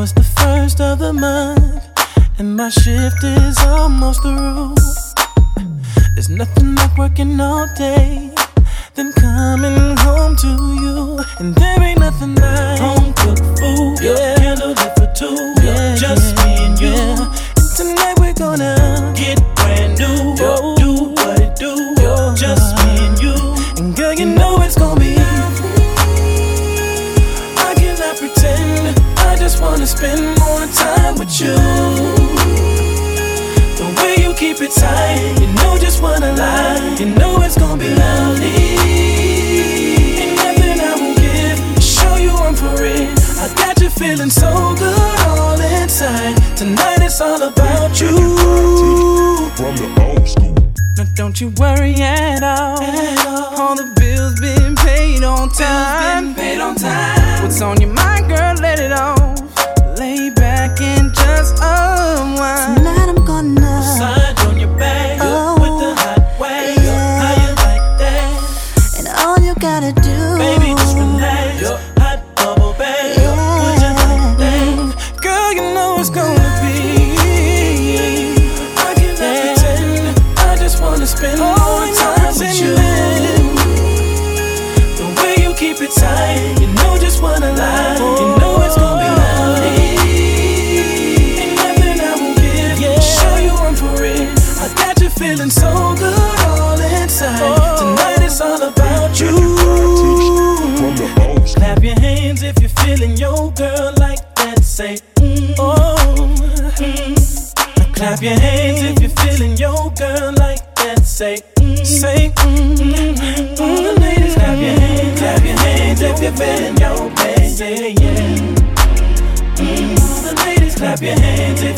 it's the first of the month, and my shift is almost through. There's nothing like working all day, then coming home to you. And there ain't nothing like home cooked food, handle it for two, just me and you. And tonight we're gonna get brand new, do what it do, just me and you. And girl, you know it's gonna be lovely. I cannot pretend, I just wanna spend more time with you. The way you keep it tight, you know just what I like. You know it's gonna be lovely. Ain't nothing I won't give to show you I'm for it. I got you feeling so good all inside. Tonight it's all about you. From the old school. Now don't you worry at all. All the bills been paid on time. What's on your mind, girl? Let it off. Lay back and just unwind. Tonight I'm gonna slide on your back with the hot wave. How you like that? And all you gotta do, baby, just relax. Hot bubble bath. Would you like that? Girl, you know it's gonna be. I cannot pretend. I just wanna spend more time with you. The way you keep it tight, you know just what I like. You know it's gonna be lovely. Ain't nothing I won't give to show you I'm for it. I got you feeling so good all inside. Tonight it's all about you. From the old school. Clap your hands if you're feeling your girl like that. Say, Now clap your hands if you're feeling your girl like that. Say, all the ladies, clap your hands if you're feeling your baby. Yeah. All the ladies, clap your hands if